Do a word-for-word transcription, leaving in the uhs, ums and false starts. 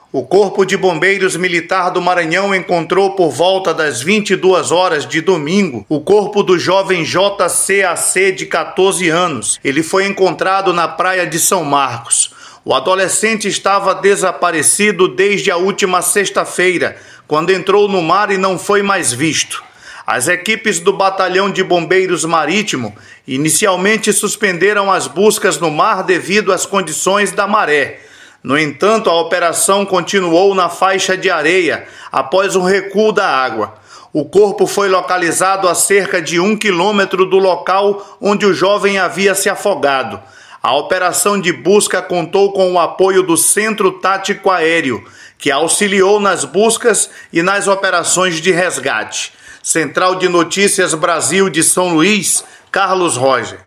O Corpo de Bombeiros Militar do Maranhão encontrou por volta das vinte e duas horas de domingo o corpo do jovem J C A C de quatorze anos. Ele foi encontrado na praia de São Marcos. O adolescente estava desaparecido desde a última sexta-feira, quando entrou no mar e não foi mais visto. As equipes do Batalhão de Bombeiros Marítimo inicialmente suspenderam as buscas no mar devido às condições da maré. No entanto, a operação continuou na faixa de areia após um recuo da água. O corpo foi localizado a cerca de um quilômetro do local onde o jovem havia se afogado. A operação de busca contou com o apoio do Centro Tático Aéreo, que auxiliou nas buscas e nas operações de resgate. Central de Notícias Brasil de São Luís, Carlos Roger.